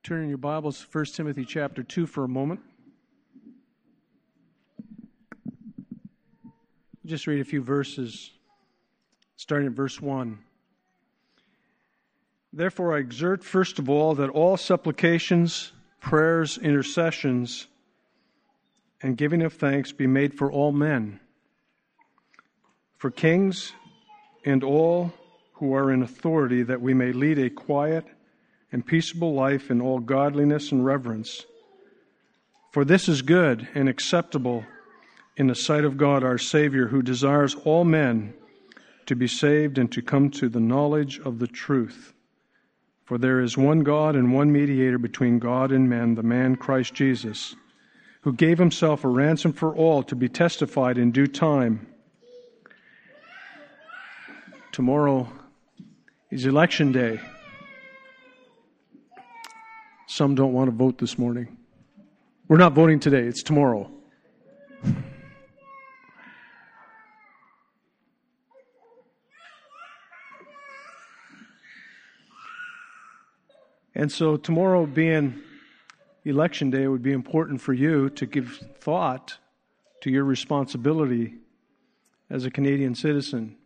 Turn in your Bibles to 1 Timothy chapter 2 for a moment. Just read a few verses, starting at verse 1. Therefore I exhort first of all that all supplications, prayers, intercessions, and giving of thanks be made for all men, for kings and all who are in authority, that we may lead a quiet and peaceable life in all godliness and reverence. For this is good and acceptable in the sight of God our Savior, who desires all men to be saved and to come to the knowledge of the truth. For there is one God and one mediator between God and men, the man Christ Jesus, who gave himself a ransom for all, to be testified in due time. Tomorrow is election day. Some don't want to vote this morning. We're not voting today, it's tomorrow. And so tomorrow being election day, it would be important for you to give thought to your responsibility as a Canadian citizen.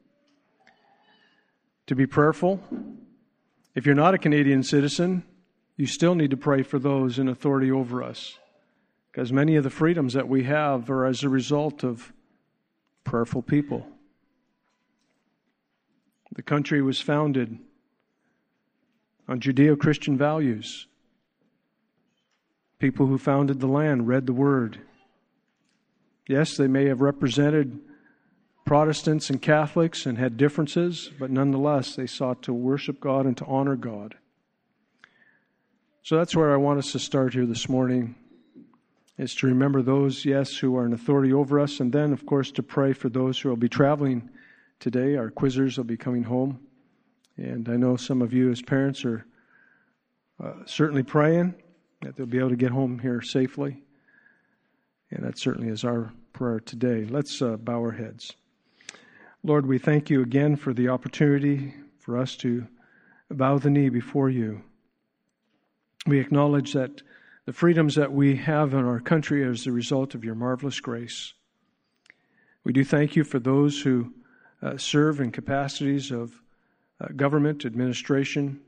To be prayerful. If you're not a Canadian citizen, you still need to pray for those in authority over us, because many of the freedoms that we have are as a result of prayerful people. The country was founded on Judeo-Christian values. People who founded the land read the Word. Yes, they may have represented Protestants and Catholics and had differences, but nonetheless they sought to worship God and to honor God. So that's where I want us to start here this morning, is to remember those, yes, who are in authority over us, and then, of course, to pray for those who will be traveling today. Our quizzers will be coming home, and I know some of you as parents are certainly praying that they'll be able to get home here safely, and that certainly is our prayer today. Let's bow our heads. Lord, we thank you again for the opportunity for us to bow the knee before you. We acknowledge that the freedoms that we have in our country are as a result of your marvelous grace. We do thank you for those who serve in capacities of government, administration,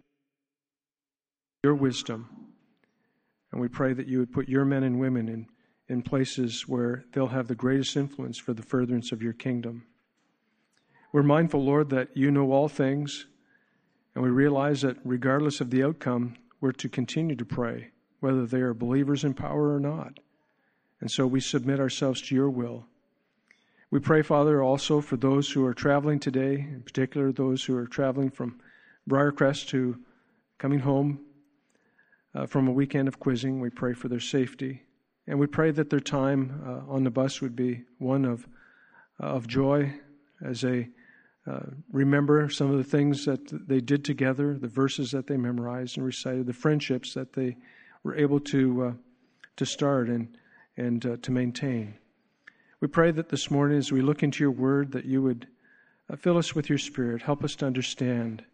your wisdom. And we pray that you would put your men and women in places where they'll have the greatest influence for the furtherance of your kingdom. We're mindful, Lord, that you know all things, and we realize that regardless of the outcome, we're to continue to pray, whether they are believers in power or not. And so we submit ourselves to your will. We pray, Father, also for those who are traveling today, in particular those who are traveling from Briarcrest to coming home from a weekend of quizzing. We pray for their safety. And we pray that their time on the bus would be one of joy as they remember some of the things that they did together, the verses that they memorized and recited, the friendships that they were able to start and to maintain. We pray that this morning, as we look into your word, that you would fill us with your Spirit. Help us to understand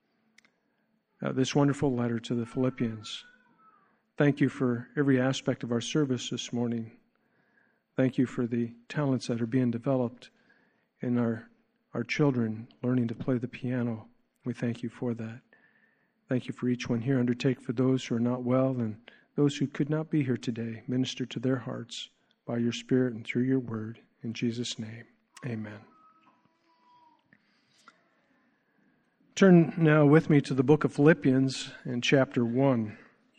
this wonderful letter to the Philippians. Thank you for every aspect of our service this morning. Thank you for the talents that are being developed in our children learning to play the piano. We thank you for that. Thank you for each one here. Undertake for those who are not well and those who could not be here today. Minister to their hearts by your Spirit and through your word. In Jesus' name, amen. Turn now with me to the book of Philippians in chapter 1.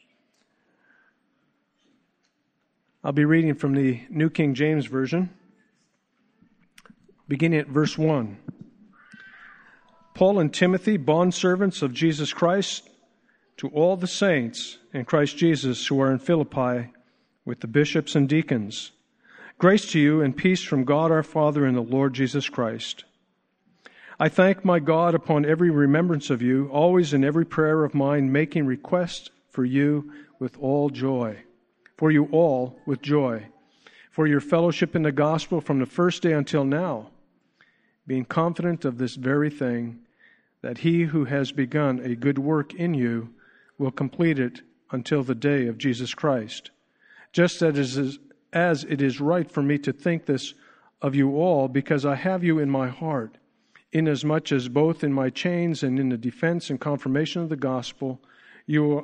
I'll be reading from the New King James Version, beginning at verse 1. Paul and Timothy, bondservants of Jesus Christ, to all the saints in Christ Jesus who are in Philippi, with the bishops and deacons. Grace to you and peace from God our Father and the Lord Jesus Christ. I thank my God upon every remembrance of you, always in every prayer of mine, making request for you with all joy. For you all with joy. For your fellowship in the gospel from the first day until now, being confident of this very thing, that he who has begun a good work in you will complete it until the day of Jesus Christ. Just as it is right for me to think this of you all, because I have you in my heart, inasmuch as both in my chains and in the defense and confirmation of the gospel, you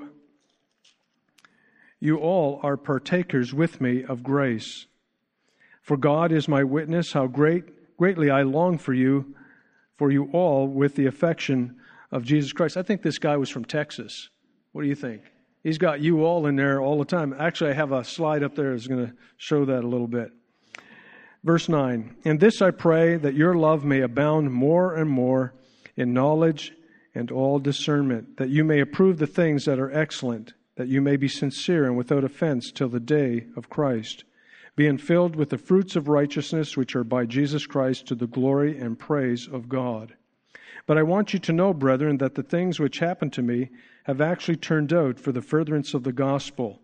all are partakers with me of grace. For God is my witness how greatly I long for you all with the affection of Jesus Christ. I think this guy was from Texas. What do you think? He's got you all in there all the time. Actually, I have a slide up there that's going to show that a little bit. Verse 9, "And this I pray, that your love may abound more and more in knowledge and all discernment, that you may approve the things that are excellent, that you may be sincere and without offense till the day of Christ, being filled with the fruits of righteousness which are by Jesus Christ to the glory and praise of God. But I want you to know, brethren, that the things which happened to me have actually turned out for the furtherance of the gospel,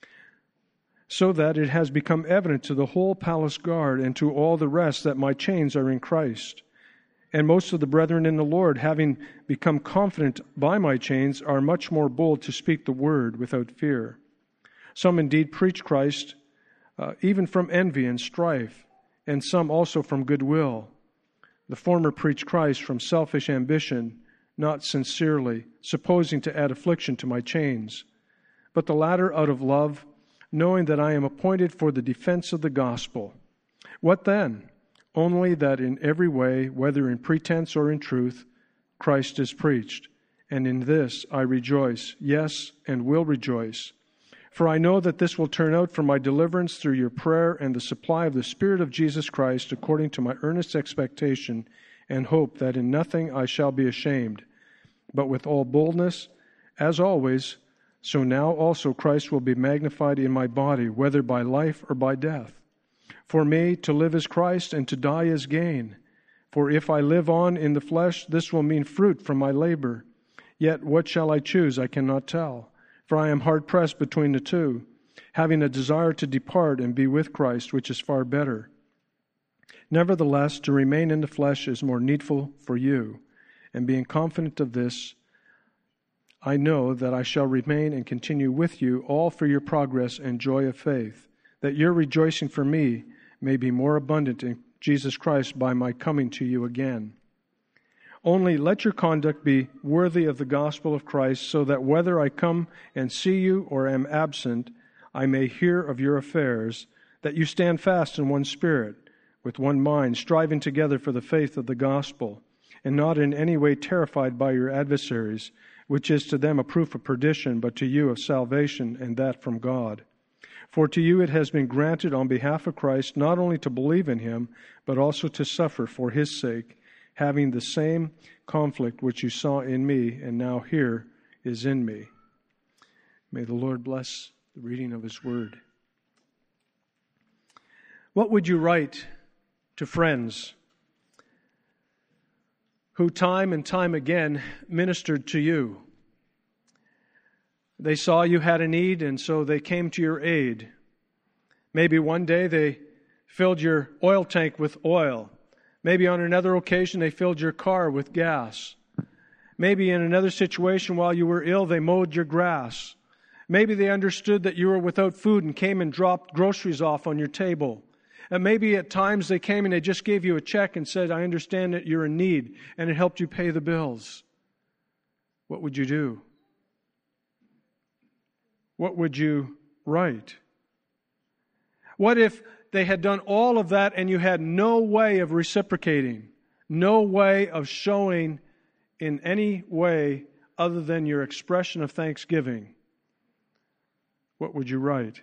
so that it has become evident to the whole palace guard and to all the rest that my chains are in Christ. And most of the brethren in the Lord, having become confident by my chains, are much more bold to speak the word without fear. Some indeed preach Christ, even from envy and strife, and some also from goodwill. The former preach Christ from selfish ambition, not sincerely, supposing to add affliction to my chains. But the latter out of love, knowing that I am appointed for the defense of the gospel. What then? Only that in every way, whether in pretense or in truth, Christ is preached. And in this I rejoice, yes, and will rejoice. For I know that this will turn out for my deliverance through your prayer and the supply of the Spirit of Jesus Christ, according to my earnest expectation and hope that in nothing I shall be ashamed, but with all boldness, as always, so now also Christ will be magnified in my body, whether by life or by death. For me, to live is Christ, and to die is gain. For if I live on in the flesh, this will mean fruit from my labor. Yet what shall I choose, I cannot tell. For I am hard-pressed between the two, having a desire to depart and be with Christ, which is far better. Nevertheless, to remain in the flesh is more needful for you. And being confident of this, I know that I shall remain and continue with you, all for your progress and joy of faith, that your rejoicing for me may be more abundant in Jesus Christ by my coming to you again. Only let your conduct be worthy of the gospel of Christ, so that whether I come and see you or am absent, I may hear of your affairs, that you stand fast in one spirit, with one mind, striving together for the faith of the gospel, and not in any way terrified by your adversaries, which is to them a proof of perdition, but to you of salvation, and that from God. For to you it has been granted on behalf of Christ not only to believe in him, but also to suffer for his sake, having the same conflict which you saw in me and now here is in me. May the Lord bless the reading of his word. What would you write to friends who time and time again ministered to you? They saw you had a need, and so they came to your aid. Maybe one day they filled your oil tank with oil. Maybe on another occasion they filled your car with gas. Maybe in another situation while you were ill they mowed your grass. Maybe they understood that you were without food and came and dropped groceries off on your table. And maybe at times they came and they just gave you a check and said, I understand that you're in need, and it helped you pay the bills. What would you do? What would you write? What if they had done all of that and you had no way of reciprocating, no way of showing in any way other than your expression of thanksgiving? What would you write?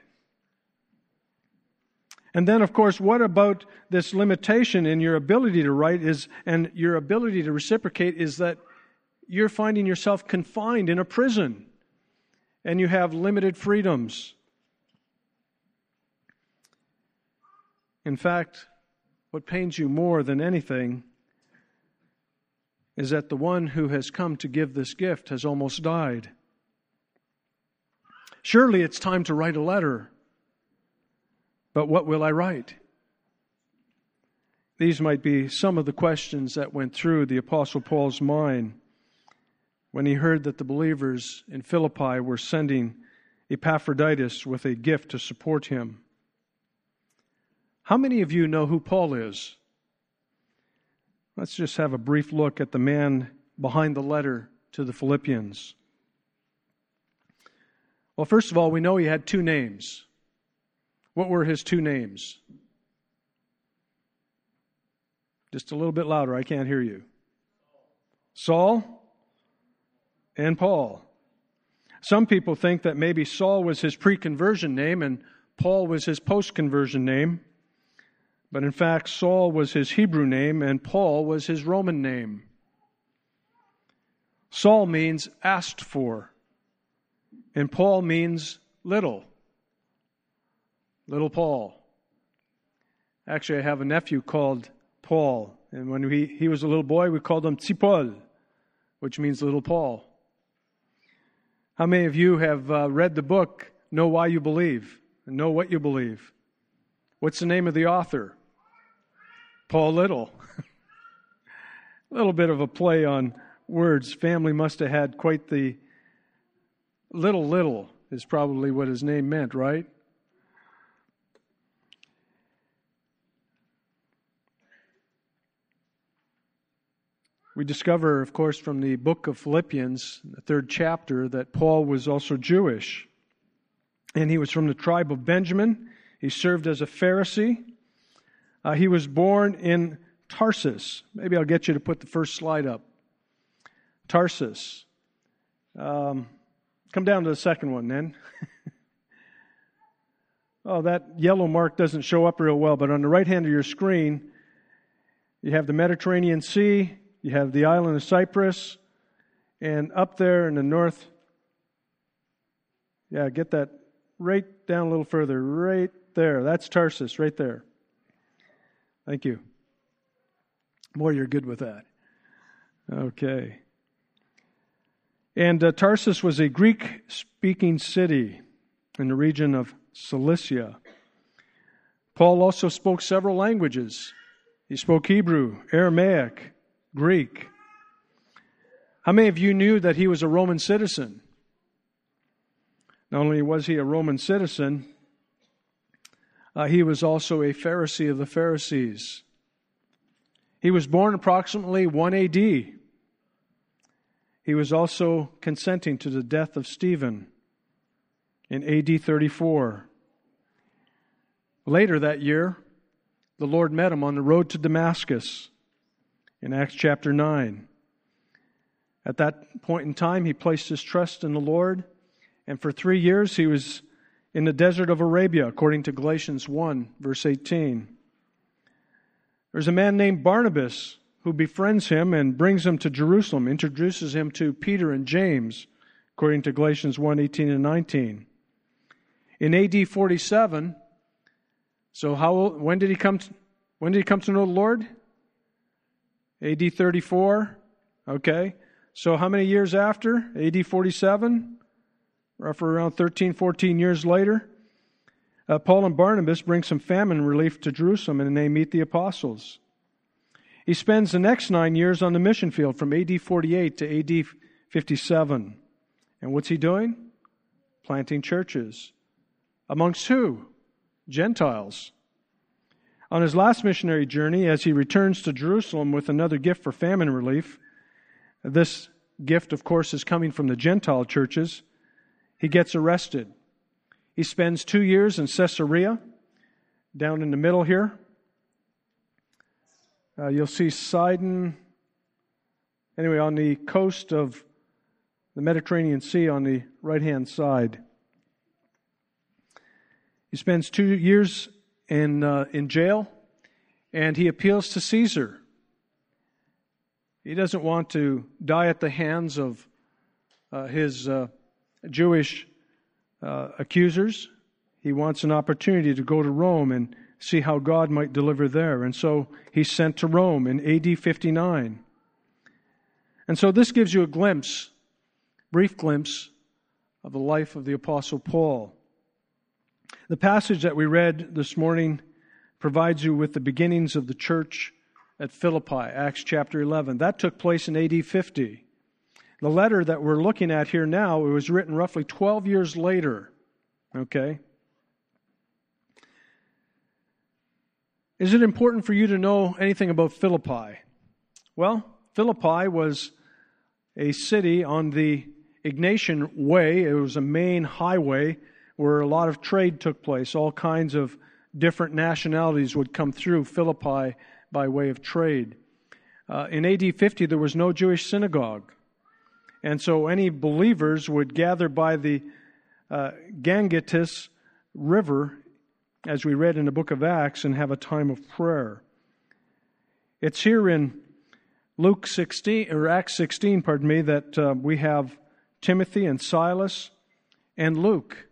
And then, of course, what about this limitation in your ability to write and your ability to reciprocate is that you're finding yourself confined in a prison and you have limited freedoms. In fact, what pains you more than anything is that the one who has come to give this gift has almost died. Surely it's time to write a letter. But what will I write? These might be some of the questions that went through the Apostle Paul's mind when he heard that the believers in Philippi were sending Epaphroditus with a gift to support him. How many of you know who Paul is? Let's just have a brief look at the man behind the letter to the Philippians. Well, first of all, we know he had two names. What were his two names? Just a little bit louder, I can't hear you. Saul and Paul. Some people think that maybe Saul was his pre-conversion name and Paul was his post-conversion name. But in fact, Saul was his Hebrew name and Paul was his Roman name. Saul means asked for, and Paul means little. Little Paul. Actually, I have a nephew called Paul, and when he was a little boy, we called him Tzipol, which means little Paul. How many of you have read the book, Know Why You Believe, and Know What You Believe? What's the name of the author? Paul Little. A little bit of a play on words. Family must have had quite the... Little is probably what his name meant, right? We discover, of course, from the book of Philippians, the 3rd chapter, that Paul was also Jewish. And he was from the tribe of Benjamin. He served as a Pharisee. He was born in Tarsus. Maybe I'll get you to put the first slide up. Tarsus. Come down to the second one then. Oh, that yellow mark doesn't show up real well, but on the right hand of your screen, you have the Mediterranean Sea, you have the island of Cyprus, and up there in the north, get that right down a little further, right there. That's Tarsus, right there. Thank you. Boy, you're good with that. Okay. And Tarsus was a Greek-speaking city in the region of Cilicia. Paul also spoke several languages. He spoke Hebrew, Aramaic, Greek. How many of you knew that he was a Roman citizen? Not only was he a Roman citizen, he was also a Pharisee of the Pharisees. He was born approximately 1 AD. He was also consenting to the death of Stephen in AD 34. Later that year, the Lord met him on the road to Damascus in Acts chapter 9. At that point in time, he placed his trust in the Lord, and for 3 years he was in the desert of Arabia, according to Galatians 1, verse 18. There's a man named Barnabas who befriends him and brings him to Jerusalem, introduces him to Peter and James, according to Galatians 1, 18 and 19. In AD 47, when did he come to know the Lord? AD 34, okay. So how many years after? AD 47, roughly around 13, 14 years later. Paul and Barnabas bring some famine relief to Jerusalem, and they meet the apostles. He spends the next 9 years on the mission field from AD 48 to AD 57. And what's he doing? Planting churches. Amongst who? Gentiles. On his last missionary journey, as he returns to Jerusalem with another gift for famine relief, this gift, of course, is coming from the Gentile churches, he gets arrested. He spends 2 years in Caesarea, down in the middle here. You'll see Sidon, anyway, on the coast of the Mediterranean Sea on the right-hand side. He spends 2 years in jail, and he appeals to Caesar. He doesn't want to die at the hands of his Jewish accusers. He wants an opportunity to go to Rome and see how God might deliver there. And so he's sent to Rome in AD 59. And so this gives you a brief glimpse of the life of the Apostle Paul. The passage that we read this morning provides you with the beginnings of the church at Philippi, Acts chapter 11. That took place in AD 50. The letter that we're looking at here now, it was written roughly 12 years later, Okay? Is it important for you to know anything about Philippi? Well, Philippi was a city on the Egnatian Way. It was a main highway where a lot of trade took place. All kinds of different nationalities would come through Philippi by way of trade. In AD 50, there was no Jewish synagogue. And so any believers would gather by the Gangetus River, as we read in the book of Acts, and have a time of prayer. It's here in Acts 16, that we have Timothy and Silas and Luke,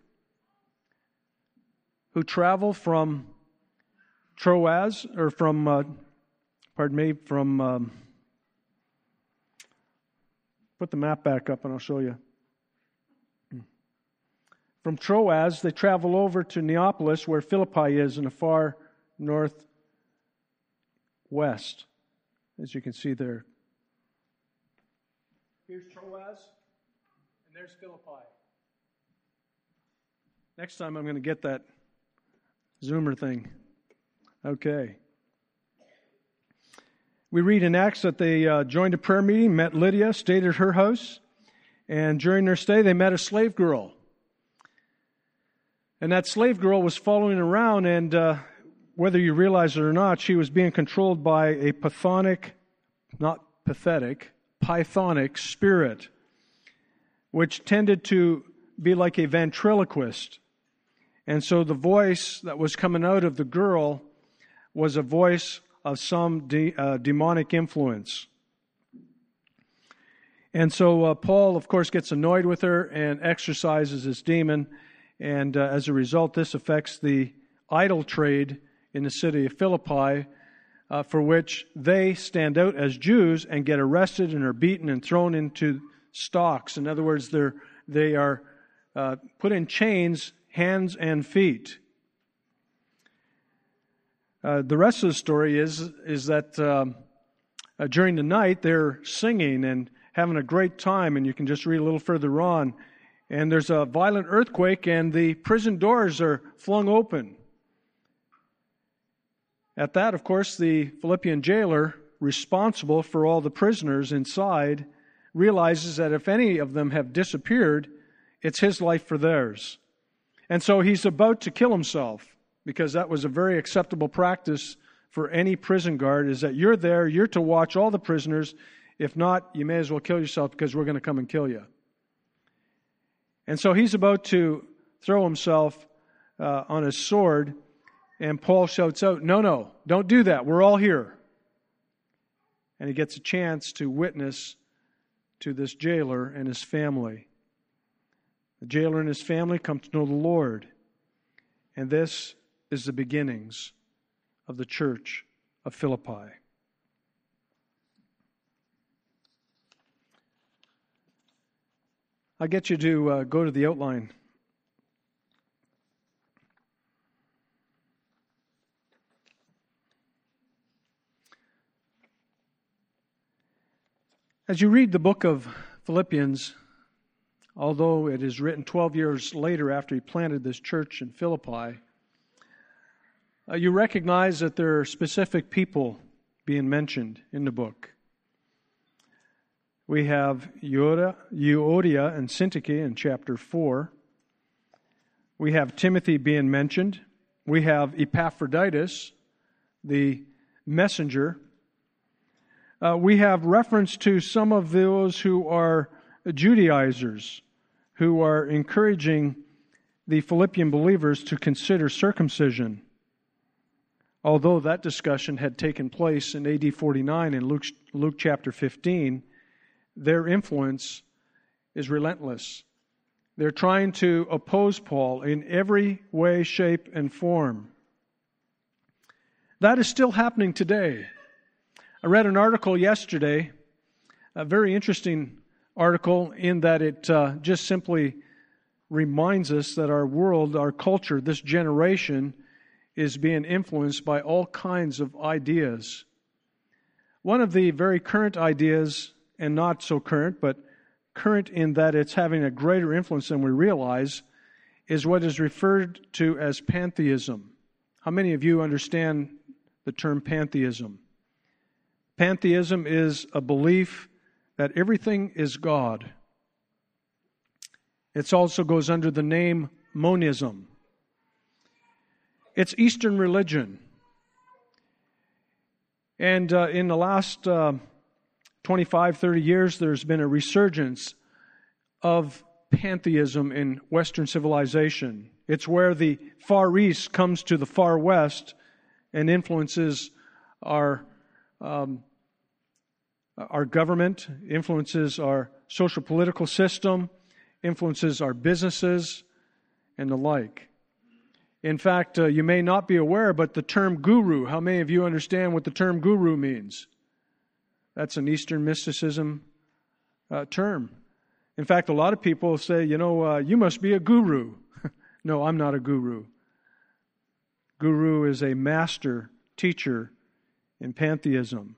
who travel from Troas, or from put the map back up and I'll show you. From Troas, they travel over to Neapolis, where Philippi is in the far northwest, as you can see there. Here's Troas, and there's Philippi. Next time I'm going to get that Zoomer thing. Okay. We read in Acts that they joined a prayer meeting, met Lydia, stayed at her house, and during their stay they met a slave girl. And that slave girl was following around, and whether you realize it or not, she was being controlled by a pythonic spirit, which tended to be like a ventriloquist. And so the voice that was coming out of the girl was a voice of some demonic influence. And so Paul, of course, gets annoyed with her and exorcises this demon. And as a result, this affects the idol trade in the city of Philippi, for which they stand out as Jews and get arrested and are beaten and thrown into stocks. In other words, they are put in chains, hands and feet. The rest of the story is that during the night they're singing and having a great time, and you can just read a little further on. And there's a violent earthquake, and the prison doors are flung open. At that, of course, the Philippian jailer, responsible for all the prisoners inside, realizes that if any of them have disappeared, it's his life for theirs. And so he's about to kill himself, because that was a very acceptable practice for any prison guard, is that you're there, you're to watch all the prisoners. If not, you may as well kill yourself, because we're going to come and kill you. And so he's about to throw himself on his sword, and Paul shouts out, no, don't do that. We're all here. And he gets a chance to witness to this jailer and his family. The jailer and his family come to know the Lord. And this is the beginnings of the church of Philippi. I'll get you to go to the outline. As you read the book of Philippians, although it is written 12 years later after he planted this church in Philippi, you recognize that there are specific people being mentioned in the book. We have Euodia and Syntyche in chapter 4. We have Timothy being mentioned. We have Epaphroditus, the messenger. We have reference to some of those who are Judaizers, who are encouraging the Philippian believers to consider circumcision. Although that discussion had taken place in AD 49 in Luke chapter 15, their influence is relentless. They're trying to oppose Paul in every way, shape, and form. That is still happening today. I read an article yesterday, a very interesting article, in that it just simply reminds us that our world, our culture, this generation is being influenced by all kinds of ideas. One of the very current ideas, and not so current, but current in that it's having a greater influence than we realize, is what is referred to as pantheism. How many of you understand the term pantheism? Pantheism is a belief that everything is God. It also goes under the name monism. It's Eastern religion. And in the last 25, 30 years, there's been a resurgence of pantheism in Western civilization. It's where the Far East comes to the Far West and influences our government, influences our social political system, influences our businesses, and the like. In fact, you may not be aware, but the term guru, how many of you understand what the term guru means? That's an Eastern mysticism term. In fact, a lot of people say, you must be a guru. No, I'm not a guru. Guru is a master teacher in pantheism.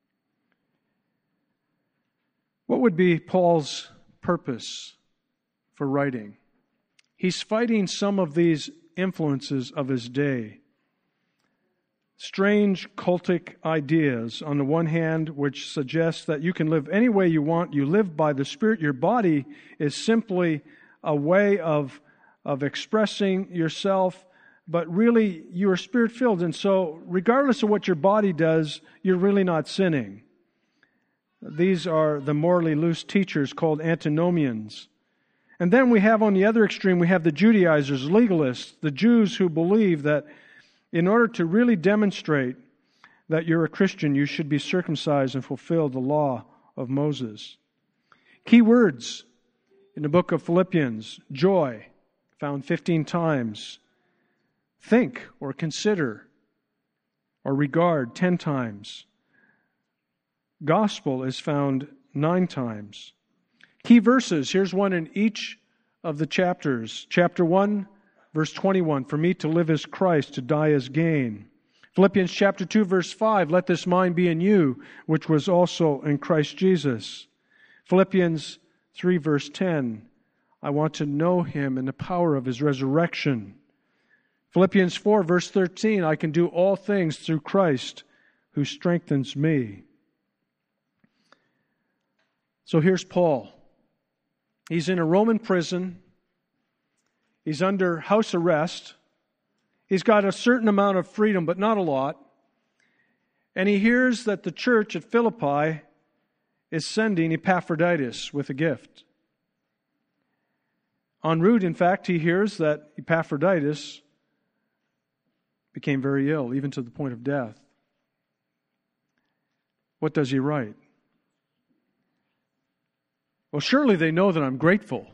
What would be Paul's purpose for writing? He's fighting some of these influences of his day. Strange cultic ideas, on the one hand, which suggest that you can live any way you want. You live by the Spirit. Your body is simply a way of expressing yourself, but really you are Spirit-filled. And so regardless of what your body does, you're really not sinning. These are the morally loose teachers called antinomians. And then we have on the other extreme, we have the Judaizers, legalists, the Jews who believe that in order to really demonstrate that you're a Christian, you should be circumcised and fulfill the law of Moses. Key words in the book of Philippians: joy, found 15 times. Think or consider or regard 10 times. Gospel is found 9 times. Key verses, here's one in each of the chapters. Chapter 1, verse 21, for me to live is Christ, to die is gain. Philippians chapter 2, verse 5, let this mind be in you, which was also in Christ Jesus. Philippians 3, verse 10, I want to know Him and the power of His resurrection. Philippians 4, verse 13, I can do all things through Christ who strengthens me. So here's Paul. He's in a Roman prison. He's under house arrest. He's got a certain amount of freedom, but not a lot. And he hears that the church at Philippi is sending Epaphroditus with a gift. En route, in fact, he hears that Epaphroditus became very ill, even to the point of death. What does he write? Well, surely they know that I'm grateful.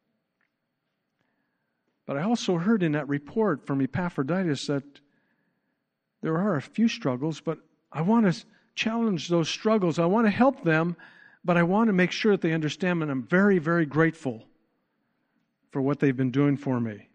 But I also heard in that report from Epaphroditus that there are a few struggles, but I want to challenge those struggles. I want to help them, but I want to make sure that they understand that I'm very, very grateful for what they've been doing for me.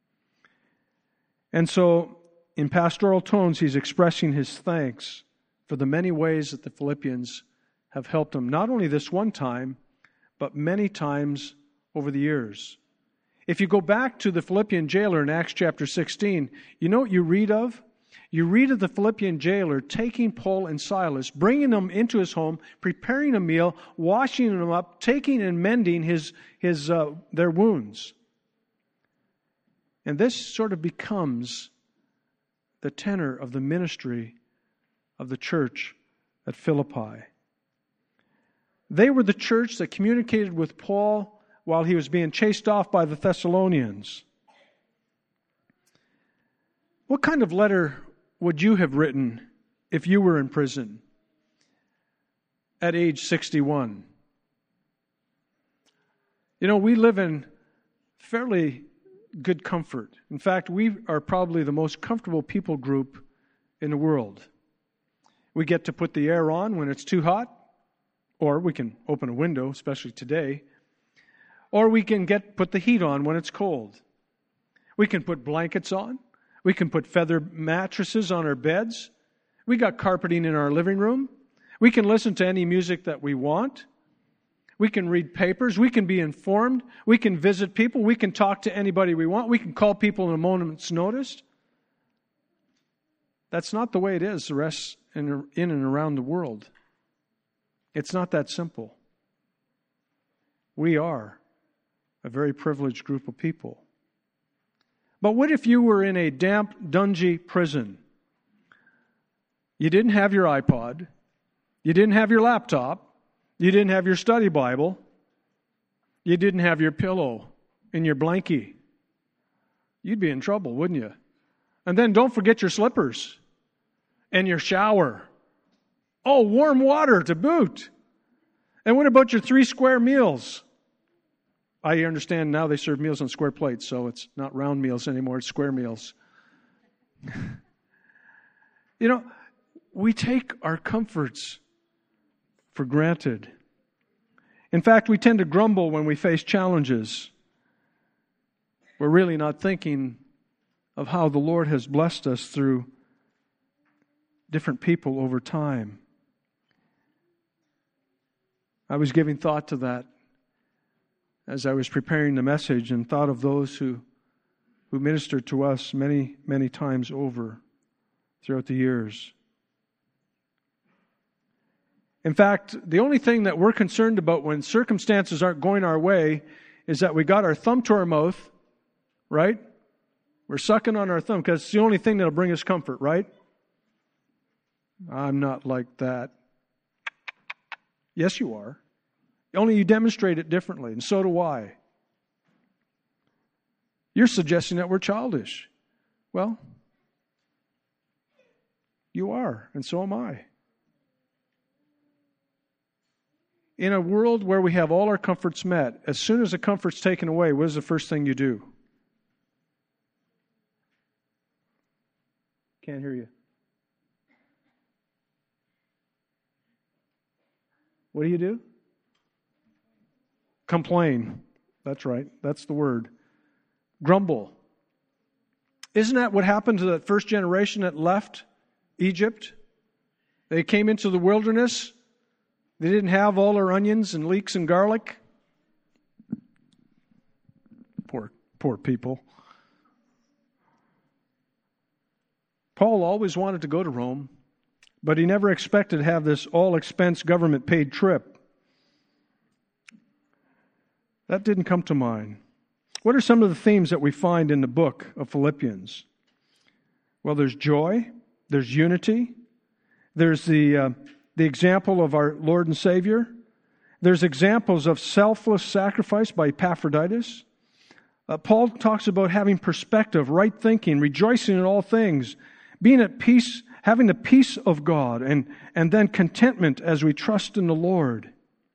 And so, in pastoral tones, he's expressing his thanks for the many ways that the Philippians have helped him, not only this one time, but many times over the years. If you go back to the Philippian jailer in Acts chapter 16, you know what you read of? You read of the Philippian jailer taking Paul and Silas, bringing them into his home, preparing a meal, washing them up, taking and mending their wounds. And this sort of becomes the tenor of the ministry of the church at Philippi. They were the church that communicated with Paul while he was being chased off by the Thessalonians. What kind of letter would you have written if you were in prison at age 61? You know, we live in fairly good comfort. In fact, we are probably the most comfortable people group in the world. We get to put the air on when it's too hot, or we can open a window, especially today, or we can put the heat on when it's cold. We can put blankets on. We can put feather mattresses on our beds. We got carpeting in our living room. We can listen to any music that we want. We can read papers. We can be informed. We can visit people. We can talk to anybody we want. We can call people in a moment's notice. That's not the way it is the rest in and around the world. It's not that simple. We are a very privileged group of people. But what if you were in a damp, dungy prison? You didn't have your iPod. You didn't have your laptop. You didn't have your study Bible. You didn't have your pillow and your blankie. You'd be in trouble, wouldn't you? And then don't forget your slippers and your shower. Oh, warm water to boot. And what about your 3 square meals? I understand now they serve meals on square plates, so it's not round meals anymore, it's square meals. You know, we take our comforts for granted. In fact, we tend to grumble when we face challenges. We're really not thinking of how the Lord has blessed us through different people over time. I was giving thought to that as I was preparing the message and thought of those who ministered to us many, many times over throughout the years. In fact, the only thing that we're concerned about when circumstances aren't going our way is that we got our thumb to our mouth, right? We're sucking on our thumb because it's the only thing that'll bring us comfort, right? I'm not like that. Yes, you are. Only you demonstrate it differently, and so do I. You're suggesting that we're childish. Well, you are, and so am I. In a world where we have all our comforts met, as soon as the comfort's taken away, what is the first thing you do? Can't hear you. What do? Complain. That's right. That's the word. Grumble. Isn't that what happened to that first generation that left Egypt? They came into the wilderness. They didn't have all their onions and leeks and garlic. Poor people. Paul always wanted to go to Rome, but he never expected to have this all-expense government-paid trip. That didn't come to mind. What are some of the themes that we find in the book of Philippians? Well, there's joy, there's unity, there's the example of our Lord and Savior, there's examples of selfless sacrifice by Epaphroditus. Paul talks about having perspective, right thinking, rejoicing in all things, being at peace, having the peace of God, and then contentment as we trust in the Lord.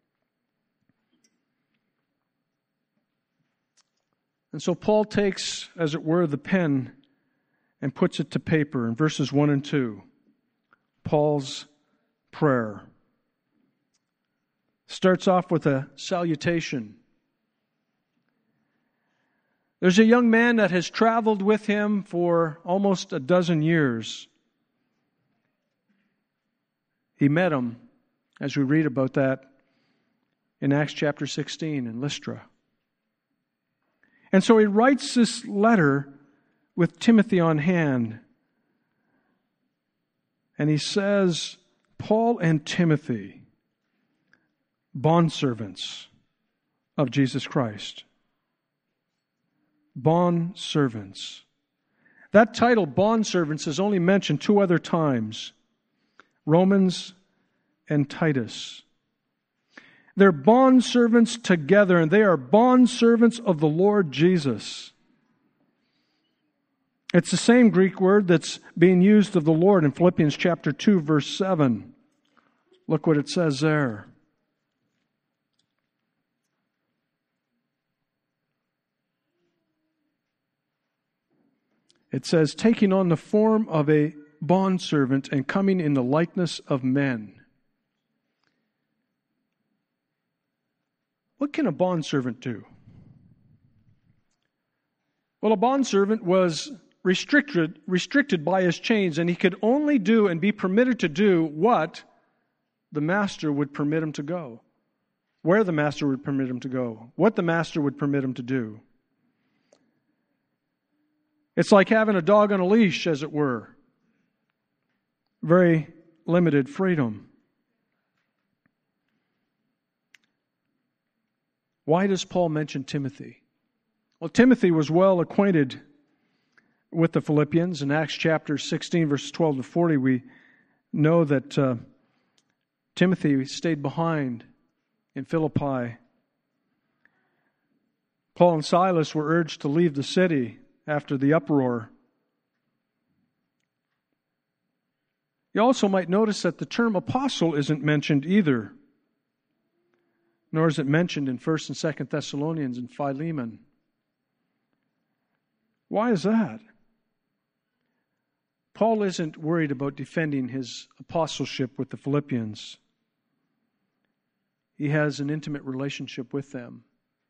And so Paul takes, as it were, the pen and puts it to paper in verses 1 and 2. Paul's prayer. Starts off with a salutation. There's a young man that has traveled with him for almost a dozen years. He met him, as we read about that in Acts chapter 16 in Lystra. And so he writes this letter with Timothy on hand. And he says, Paul and Timothy, bondservants of Jesus Christ. Bondservants. That title, bondservants, is only mentioned 2 other times. Romans and Titus. They're bondservants together, and they are bondservants of the Lord Jesus. It's the same Greek word that's being used of the Lord in Philippians chapter 2, verse 7. Look what it says there. It says, taking on the form of a bondservant and coming in the likeness of men. What can a bondservant do? Well, a bondservant was restricted by his chains, and he could only do and be permitted to do what the master would permit him to go. where the Master would permit him to go, what the Master would permit him to do. It's like having a dog on a leash, as it were. Very limited freedom. Why does Paul mention Timothy? Well, Timothy was well acquainted with the Philippians. In Acts chapter 16, verses 12 to 40, we know that Timothy stayed behind in Philippi. Paul and Silas were urged to leave the city after the uproar. You also might notice that the term apostle isn't mentioned either, nor is it mentioned in 1st and 2nd Thessalonians and Philemon. Why is that? Paul isn't worried about defending his apostleship with the Philippians. He has an intimate relationship with them.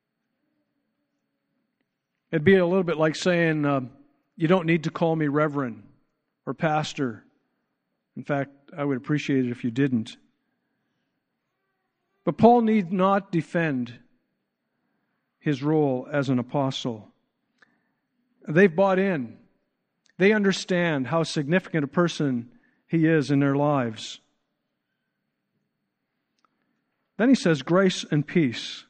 It'd be a little bit like saying, you don't need to call me reverend or pastor. In fact, I would appreciate it if you didn't. But Paul need not defend his role as an apostle. They've bought in. They understand how significant a person he is in their lives. Then he says, grace and peace.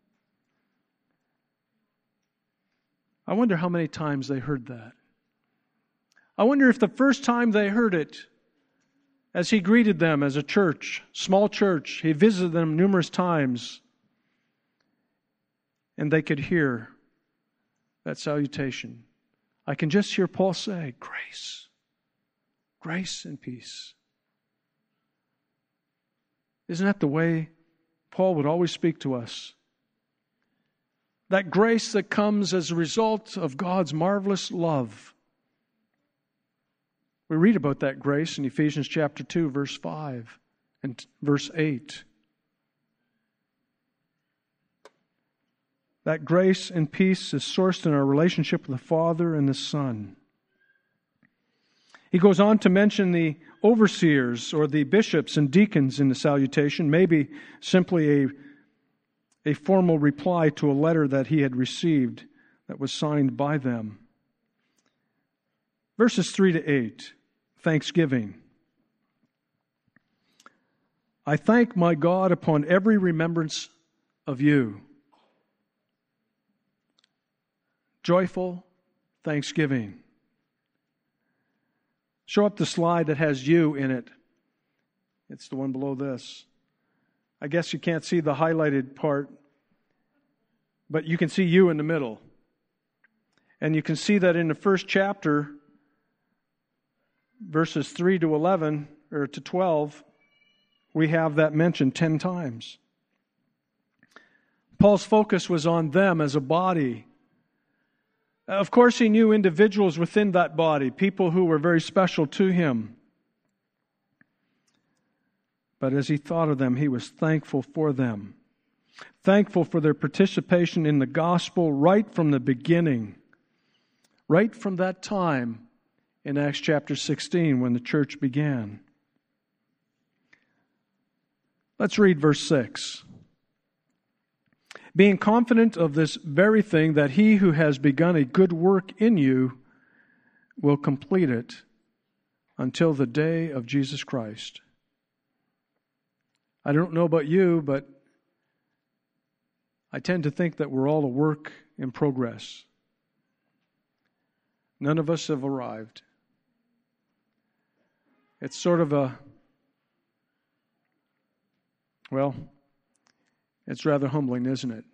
I wonder how many times they heard that. I wonder if the first time they heard it, as he greeted them as a church, small church, he visited them numerous times, and they could hear that salutation. I can just hear Paul say, grace and peace. Isn't that the way Paul would always speak to us? That grace that comes as a result of God's marvelous love. We read about that grace in Ephesians chapter 2, verse 5 and verse 8. That grace and peace is sourced in our relationship with the Father and the Son. He goes on to mention the overseers or the bishops and deacons in the salutation, maybe simply a formal reply to a letter that he had received that was signed by them. Verses 3 to 8, thanksgiving. I thank my God upon every remembrance of you. Joyful thanksgiving. Show up the slide that has you in it. It's the one below this. I guess you can't see the highlighted part, but you can see you in the middle. And you can see that in the first chapter, verses 3 to 11, or to 12, we have that mentioned 10 times. Paul's focus was on them as a body. Of course, he knew individuals within that body, people who were very special to him. But as he thought of them, he was thankful for them. Thankful for their participation in the gospel right from the beginning. Right from that time in Acts chapter 16 when the church began. Let's read verse 6. Being confident of this very thing, that he who has begun a good work in you will complete it until the day of Jesus Christ. I don't know about you, but I tend to think that we're all a work in progress. None of us have arrived. It's sort of it's rather humbling, isn't it?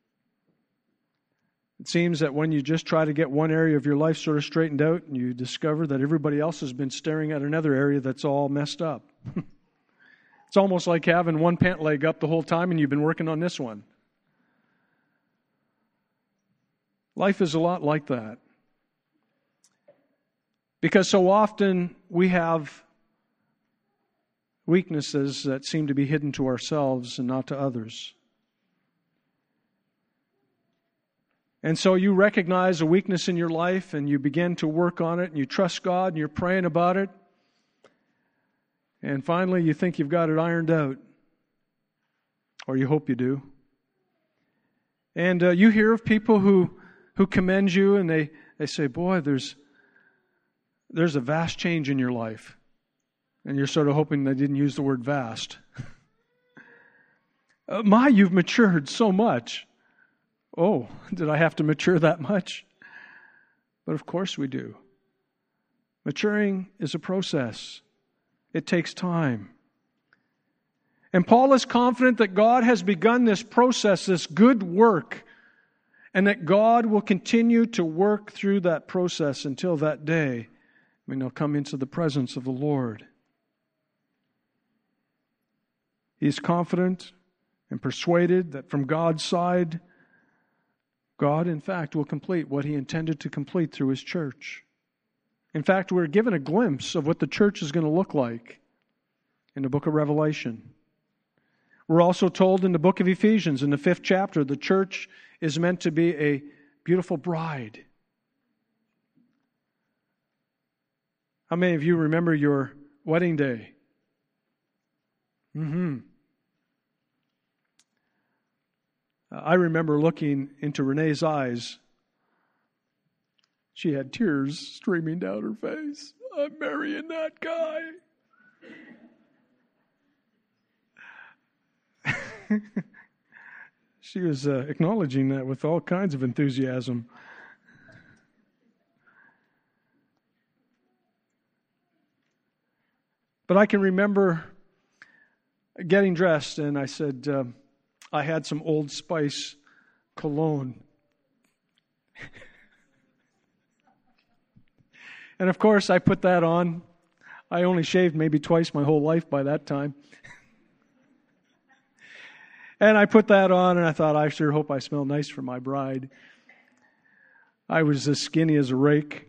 It seems that when you just try to get one area of your life sort of straightened out, and you discover that everybody else has been staring at another area that's all messed up. It's almost like having one pant leg up the whole time and you've been working on this one. Life is a lot like that. Because so often we have weaknesses that seem to be hidden to ourselves and not to others. And so you recognize a weakness in your life and you begin to work on it and you trust God and you're praying about it. And finally you think you've got it ironed out. or you hope you do. And you hear of people who commend you, and they say, boy, there's a vast change in your life. And you're sort of hoping they didn't use the word vast. You've matured so much. Oh, did I have to mature that much? But of course we do. Maturing is a process. It takes time. And Paul is confident that God has begun this process, this good work, and that God will continue to work through that process until that day when they'll come into the presence of the Lord. He is confident and persuaded that from God's side, God, in fact, will complete what He intended to complete through His church. In fact, we're given a glimpse of what the church is going to look like in the book of Revelation. We're also told in the book of Ephesians, in the 5th chapter, the church is meant to be a beautiful bride. How many of you remember your wedding day? I remember looking into Renee's eyes. She had tears streaming down her face. I'm marrying that guy. She was acknowledging that with all kinds of enthusiasm. But I can remember getting dressed, and I said, I had some Old Spice cologne. And of course, I put that on. I only shaved maybe twice my whole life by that time. And I put that on, and I thought, I sure hope I smell nice for my bride. I was as skinny as a rake,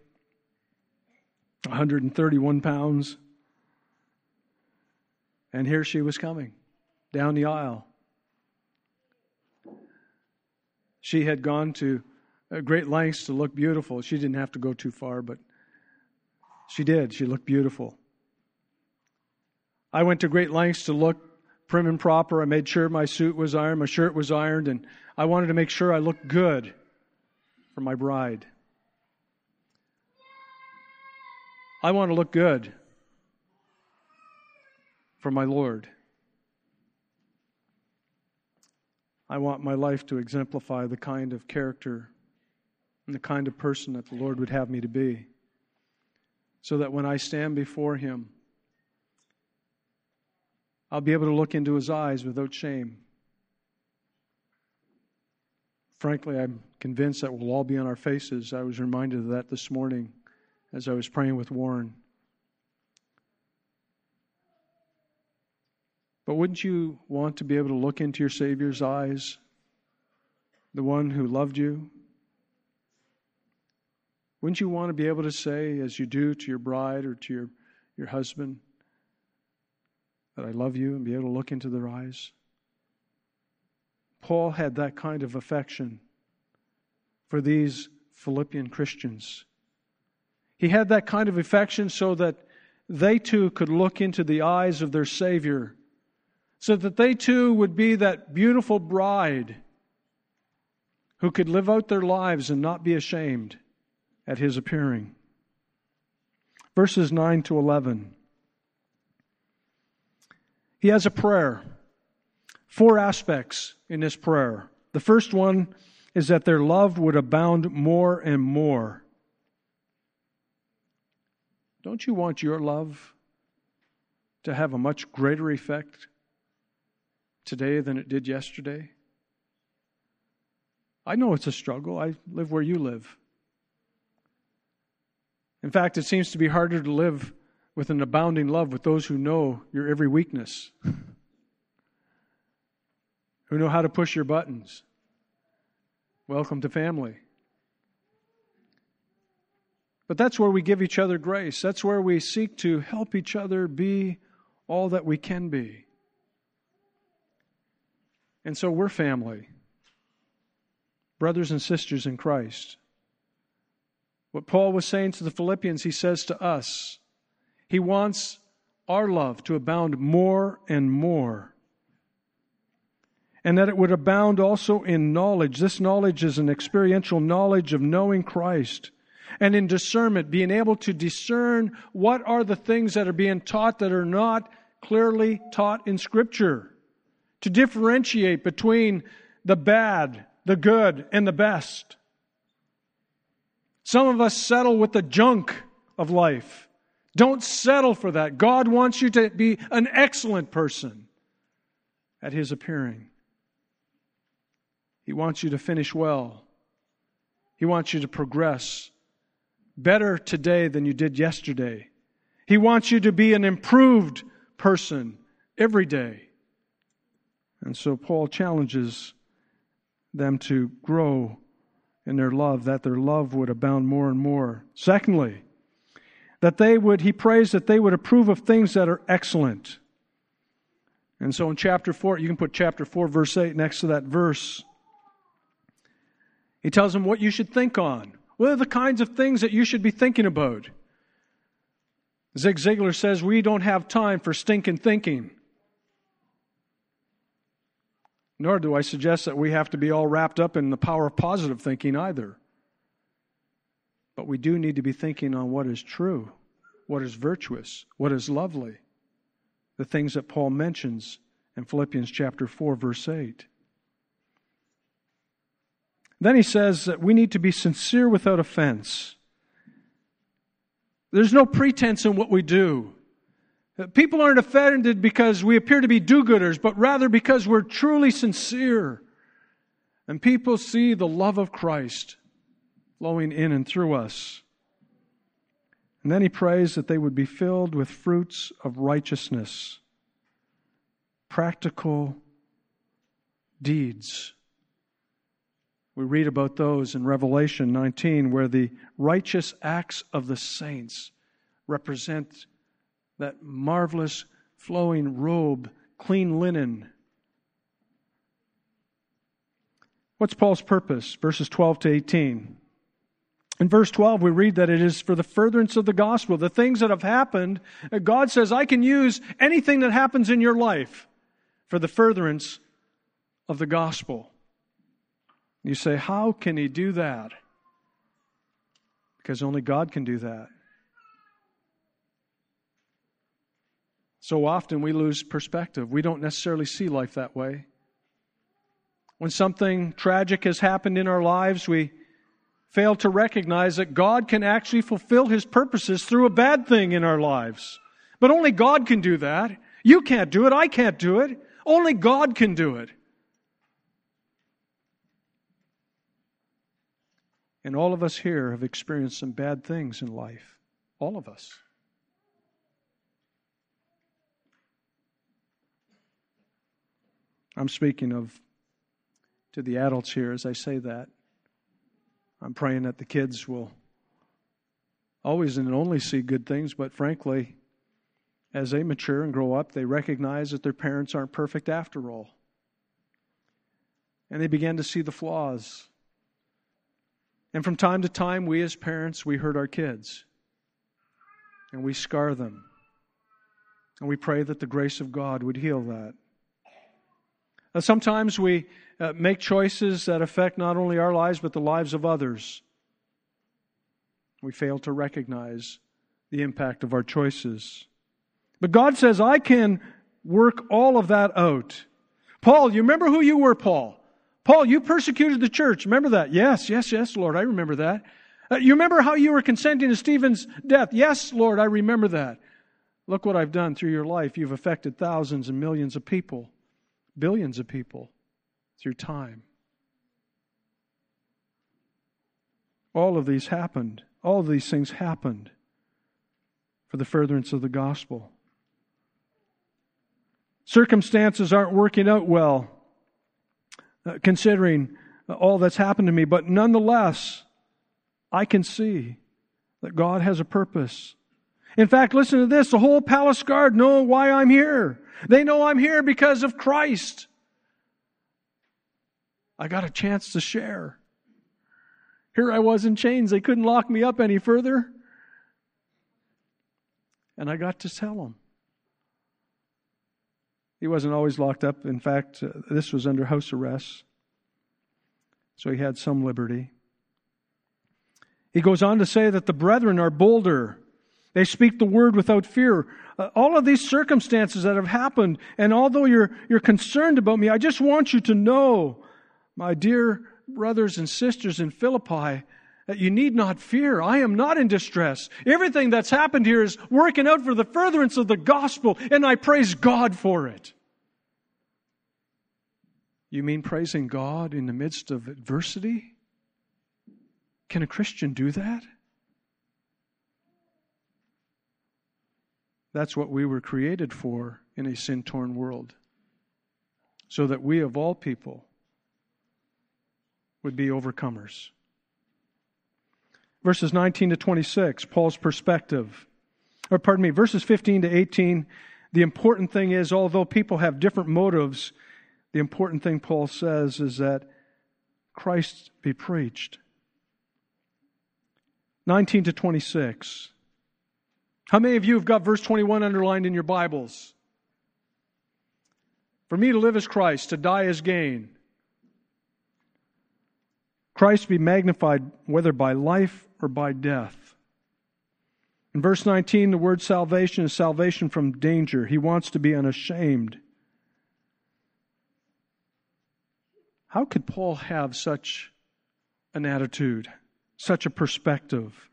131 pounds. And here she was coming down the aisle. She had gone to great lengths to look beautiful. She didn't have to go too far, but she did. She looked beautiful. I went to great lengths to look prim and proper. I made sure my suit was ironed, my shirt was ironed, and I wanted to make sure I looked good for my bride. I want to look good for my Lord. I want my life to exemplify the kind of character and the kind of person that the Lord would have me to be, so that when I stand before Him, I'll be able to look into His eyes without shame. Frankly, I'm convinced that we'll all be on our faces. I was reminded of that this morning as I was praying with Warren. But wouldn't you want to be able to look into your Savior's eyes, the one who loved you? Wouldn't you want to be able to say, as you do to your bride or to your husband, that I love you, and be able to look into their eyes? Paul had that kind of affection for these Philippian Christians. He had that kind of affection so that they too could look into the eyes of their Savior, so that they too would be that beautiful bride who could live out their lives and not be ashamed at His appearing. Verses 9 to 11. He has a prayer. 4 aspects in this prayer. The first one is that their love would abound more and more. Don't you want your love to have a much greater effect today than it did yesterday? I know it's a struggle. I live where you live. In fact, it seems to be harder to live with an abounding love with those who know your every weakness, who know how to push your buttons. Welcome to family. But that's where we give each other grace. That's where we seek to help each other be all that we can be. And so we're family, brothers and sisters in Christ. What Paul was saying to the Philippians, he says to us. He wants our love to abound more and more. and that it would abound also in knowledge. This knowledge is an experiential knowledge of knowing Christ, and in discernment, being able to discern what are the things that are being taught that are not clearly taught in Scripture, to differentiate between the bad, the good, and the best. Some of us settle with the junk of life. Don't settle for that. God wants you to be an excellent person at His appearing. He wants you to finish well. He wants you to progress better today than you did yesterday. He wants you to be an improved person every day. And so Paul challenges them to grow in their love, that their love would abound more and more. Secondly, he prays that they would approve of things that are excellent. And so in chapter 4, you can put chapter 4, verse 8 next to that verse. He tells them what you should think on. What are the kinds of things that you should be thinking about? Zig Ziglar says, we don't have time for stinking thinking. Nor do I suggest that we have to be all wrapped up in the power of positive thinking either. But we do need to be thinking on what is true, what is virtuous, what is lovely. The things that Paul mentions in Philippians chapter 4, verse 8. Then he says that we need to be sincere without offense. There's no pretense in what we do. People aren't offended because we appear to be do-gooders, but rather because we're truly sincere. And people see the love of Christ flowing in and through us. And then he prays that they would be filled with fruits of righteousness, practical deeds. We read about those in Revelation 19, where the righteous acts of the saints represent that marvelous flowing robe, clean linen. What's Paul's purpose? Verses 12 to 18. In verse 12, we read that it is for the furtherance of the gospel. The things that have happened, God says, I can use anything that happens in your life for the furtherance of the gospel. You say, how can He do that? Because only God can do that. So often we lose perspective. We don't necessarily see life that way. When something tragic has happened in our lives, we fail to recognize that God can actually fulfill His purposes through a bad thing in our lives. But only God can do that. You can't do it. I can't do it. Only God can do it. And all of us here have experienced some bad things in life. All of us. I'm speaking to the adults here as I say that. I'm praying that the kids will always and only see good things, but frankly, as they mature and grow up, they recognize that their parents aren't perfect after all. And they begin to see the flaws. And from time to time, we as parents, we hurt our kids. And we scar them. And we pray that the grace of God would heal that. Sometimes we make choices that affect not only our lives, but the lives of others. We fail to recognize the impact of our choices. But God says, I can work all of that out. Paul, you remember who you were, Paul? Paul, you persecuted the church. Remember that? Yes, Lord, I remember that. You remember how you were consenting to Stephen's death? Yes, Lord, I remember that. Look what I've done through your life. You've affected thousands and millions of people, billions of people through time. All of these happened. All of these things happened for the furtherance of the gospel. Circumstances aren't working out well, considering all that's happened to me, but nonetheless, I can see that God has a purpose. In fact, listen to this. The whole palace guard know why I'm here. They know I'm here because of Christ. I got a chance to share. Here I was in chains. They couldn't lock me up any further. And I got to tell them. He wasn't always locked up. In fact, this was under house arrest. So he had some liberty. He goes on to say that the brethren are bolder. They speak the word without fear. All of these circumstances that have happened, and although you're concerned about me, I just want you to know, my dear brothers and sisters in Philippi, that you need not fear. I am not in distress. Everything that's happened here is working out for the furtherance of the gospel, and I praise God for it. You mean praising God in the midst of adversity? Can a Christian do that? That's what we were created for in a sin-torn world, so that we of all people would be overcomers. Verses 19 to 26, Paul's perspective. Verses 15 to 18, the important thing is, although people have different motives, the important thing Paul says is that Christ be preached. 19 to 26. How many of you have got verse 21 underlined in your Bibles? For me to live is Christ, to die is gain. Christ be magnified whether by life or by death. In verse 19, the word salvation is salvation from danger. He wants to be unashamed. How could Paul have such an attitude, such a perspective?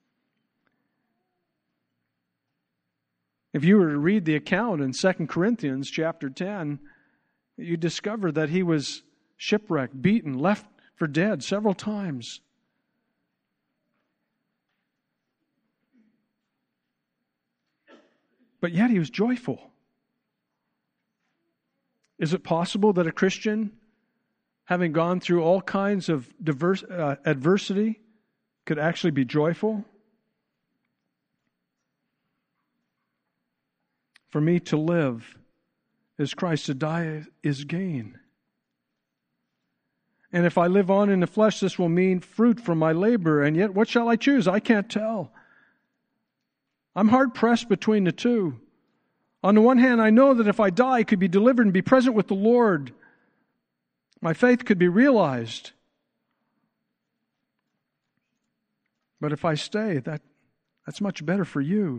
If you were to read the account in 2 Corinthians chapter 10, you discover that he was shipwrecked, beaten, left for dead several times. But yet he was joyful. Is it possible that a Christian, having gone through all kinds of adversity, could actually be joyful? For me to live is Christ, to die is gain. And if I live on in the flesh, this will mean fruit from my labor. And yet, what shall I choose? I can't tell. I'm hard-pressed between the two. On the one hand, I know that if I die, I could be delivered and be present with the Lord. My faith could be realized. But if I stay, that's much better for you.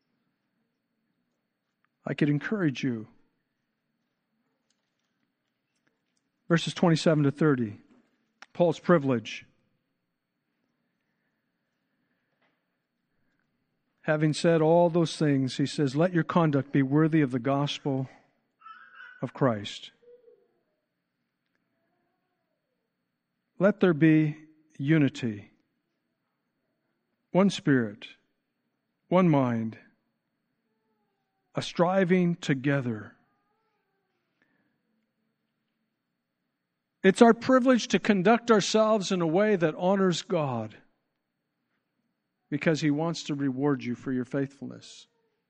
I could encourage you. Verses 27 to 30. Paul's privilege. Having said all those things, he says, let your conduct be worthy of the gospel of Christ. Let there be unity. One spirit, one mind, a striving together. It's our privilege to conduct ourselves in a way that honors God, because He wants to reward you for your faithfulness.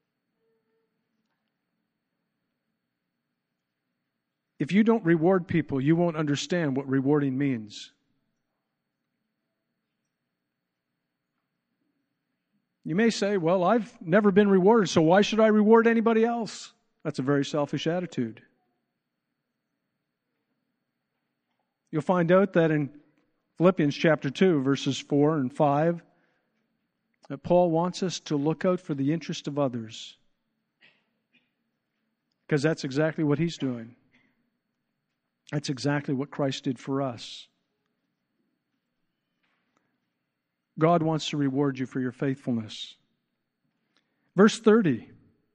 If you don't reward people, you won't understand what rewarding means. You may say, well, I've never been rewarded, so why should I reward anybody else? That's a very selfish attitude. You'll find out that in Philippians chapter 2, verses 4 and 5, that Paul wants us to look out for the interest of others. Because that's exactly what he's doing. That's exactly what Christ did for us. God wants to reward you for your faithfulness. Verse 30.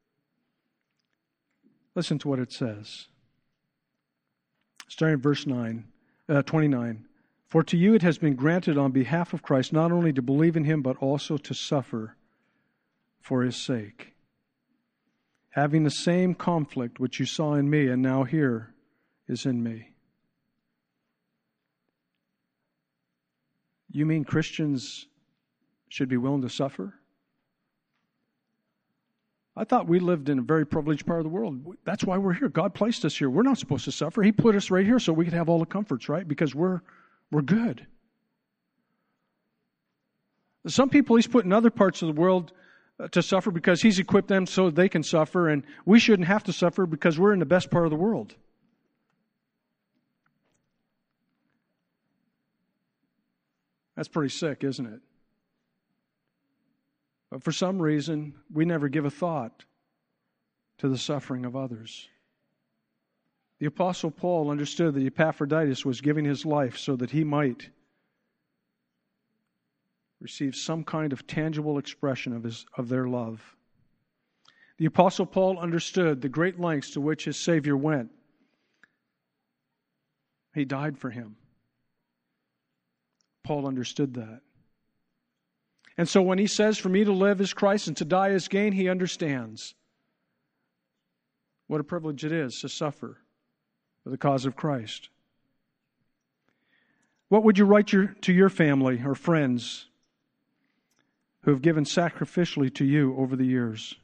Listen to what it says. Starting at verse 29. For to you it has been granted on behalf of Christ not only to believe in Him, but also to suffer for His sake, having the same conflict which you saw in me and now here is in me. You mean Christians should be willing to suffer? I thought we lived in a very privileged part of the world. That's why we're here. God placed us here. We're not supposed to suffer. He put us right here so we could have all the comforts, right? Because we're good. Some people He's put in other parts of the world to suffer because He's equipped them so they can suffer, and we shouldn't have to suffer because we're in the best part of the world. That's pretty sick, isn't it? But for some reason, we never give a thought to the suffering of others. The Apostle Paul understood that Epaphroditus was giving his life so that he might receive some kind of tangible expression of their love. The Apostle Paul understood the great lengths to which his Savior went. He died for him. Paul understood that. And so when he says, "For me to live is Christ and to die is gain," he understands what a privilege it is to suffer for the cause of Christ. What would you write to your family or friends who have given sacrificially to you over the years?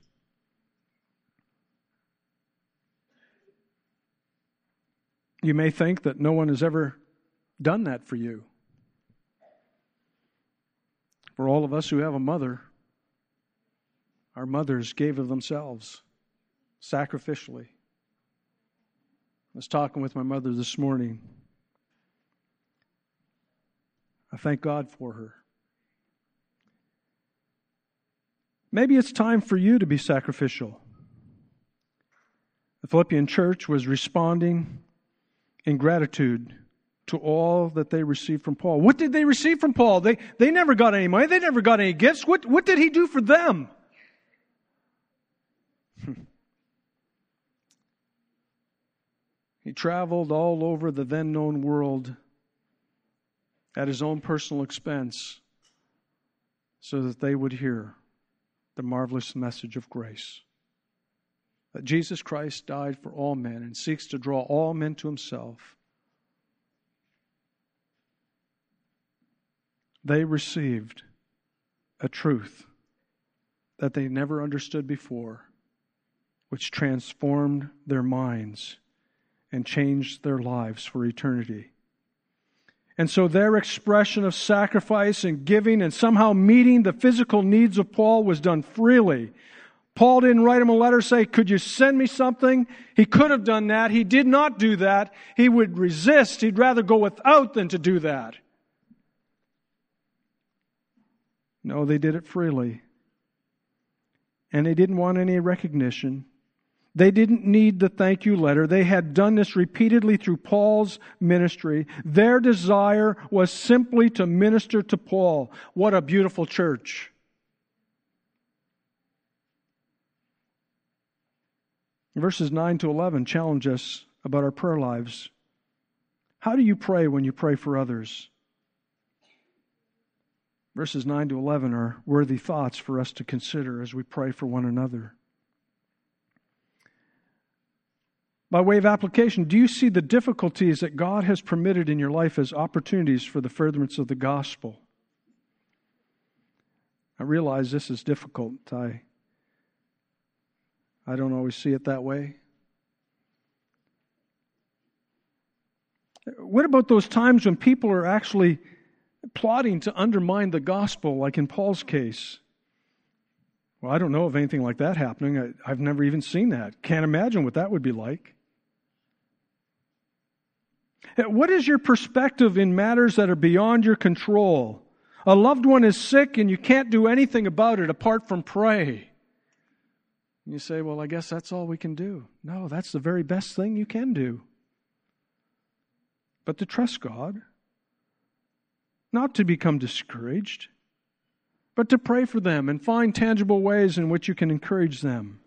You may think that no one has ever done that for you. For all of us who have a mother, our mothers gave of themselves sacrificially. I was talking with my mother this morning. I thank God for her. Maybe it's time for you to be sacrificial. The Philippian church was responding in gratitude to all that they received from Paul. What did they receive from Paul? They never got any money. They never got any gifts. What did he do for them? He traveled all over the then known world at his own personal expense so that they would hear the marvelous message of grace. That Jesus Christ died for all men and seeks to draw all men to Himself. They received a truth that they never understood before, which transformed their minds and changed their lives for eternity. And so their expression of sacrifice and giving and somehow meeting the physical needs of Paul was done freely. Paul didn't write him a letter, say, "Could you send me something?" He could have done that. He did not do that. He would resist. He'd rather go without than to do that. No, they did it freely. And they didn't want any recognition. They didn't need the thank you letter. They had done this repeatedly through Paul's ministry. Their desire was simply to minister to Paul. What a beautiful church. Verses 9 to 11 challenge us about our prayer lives. How do you pray when you pray for others? Verses 9 to 11 are worthy thoughts for us to consider as we pray for one another. By way of application, do you see the difficulties that God has permitted in your life as opportunities for the furtherance of the gospel? I realize this is difficult. I don't always see it that way. What about those times when people are actually plotting to undermine the gospel, like in Paul's case? Well, I don't know of anything like that happening. I've never even seen that. Can't imagine what that would be like. What is your perspective in matters that are beyond your control? A loved one is sick and you can't do anything about it apart from pray. And you say, well, I guess that's all we can do. No, that's the very best thing you can do. But to trust God, not to become discouraged, but to pray for them and find tangible ways in which you can encourage them.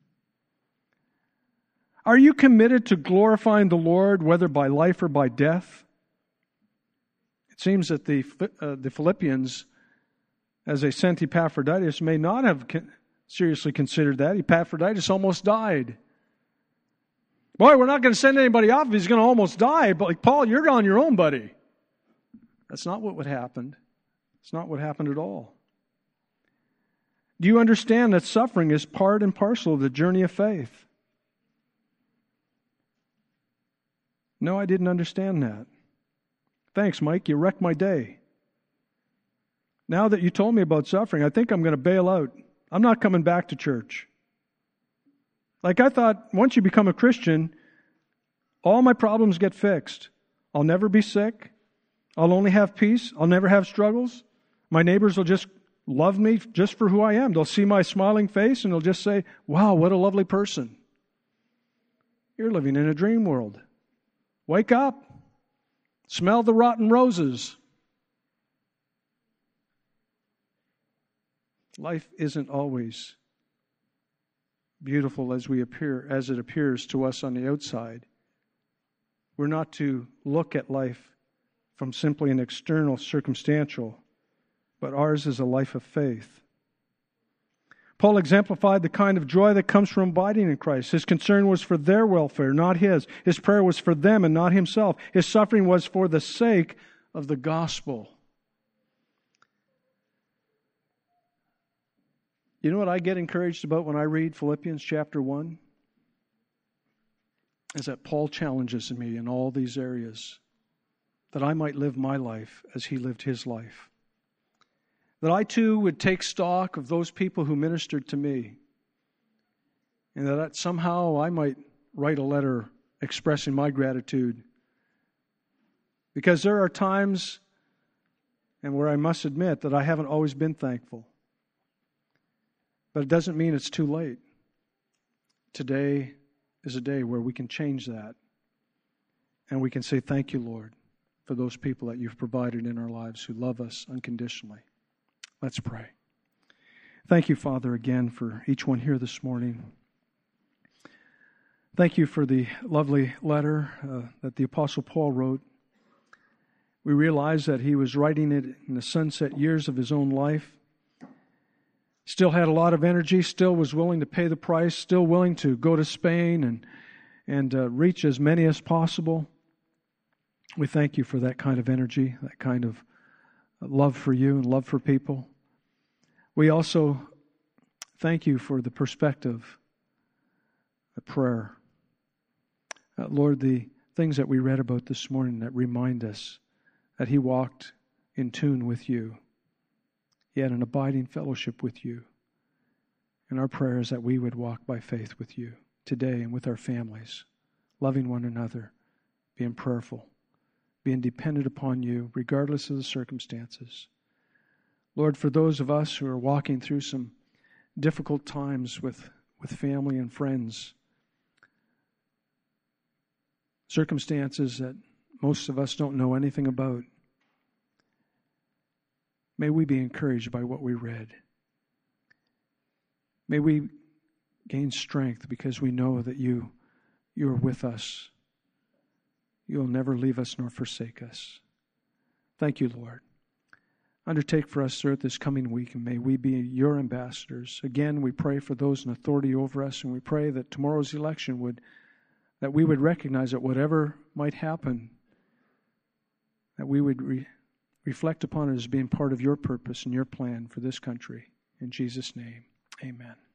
Are you committed to glorifying the Lord, whether by life or by death? It seems that the Philippians, as they sent Epaphroditus, may not have seriously considered that. Epaphroditus almost died. Boy, we're not going to send anybody off if he's going to almost die. But like, Paul, you're on your own, buddy. That's not what would happen. It's not what happened at all. Do you understand that suffering is part and parcel of the journey of faith? No, I didn't understand that. Thanks, Mike. You wrecked my day. Now that you told me about suffering, I think I'm going to bail out. I'm not coming back to church. Like I thought, once you become a Christian, all my problems get fixed. I'll never be sick. I'll only have peace. I'll never have struggles. My neighbors will just love me just for who I am. They'll see my smiling face and they'll just say, wow, what a lovely person. You're living in a dream world. Wake up. Smell the rotten roses. Life isn't always beautiful as it appears to us on the outside. We're not to look at life from simply an external, circumstantial, but ours is a life of faith. Paul exemplified the kind of joy that comes from abiding in Christ. His concern was for their welfare, not his. His prayer was for them and not himself. His suffering was for the sake of the gospel. You know what I get encouraged about when I read Philippians chapter 1? Is that Paul challenges me in all these areas, that I might live my life as he lived his life. That I too would take stock of those people who ministered to me, and that somehow I might write a letter expressing my gratitude. Because there are times, and where I must admit, that I haven't always been thankful. But it doesn't mean it's too late. Today is a day where we can change that. And we can say, thank you, Lord, for those people that you've provided in our lives who love us unconditionally. Let's pray. Thank you, Father, again for each one here this morning. Thank you for the lovely letter that the Apostle Paul wrote. We realize that he was writing it in the sunset years of his own life. Still had a lot of energy, still was willing to pay the price, still willing to go to Spain and reach as many as possible. We thank you for that kind of energy, that kind of love for you and love for people. We also thank you for the perspective, the prayer. Lord, the things that we read about this morning that remind us that he walked in tune with you. He had an abiding fellowship with you. And our prayer is that we would walk by faith with you today and with our families, loving one another, being prayerful, being dependent upon you regardless of the circumstances. Lord, for those of us who are walking through some difficult times with family and friends, circumstances that most of us don't know anything about, may we be encouraged by what we read. May we gain strength because we know that you are with us. You'll never leave us nor forsake us. Thank you, Lord. Undertake for us, sir, this coming week, and may we be your ambassadors. Again, we pray for those in authority over us, and we pray that tomorrow's election that we would recognize that whatever might happen, that we would reflect upon it as being part of your purpose and your plan for this country. In Jesus' name, amen.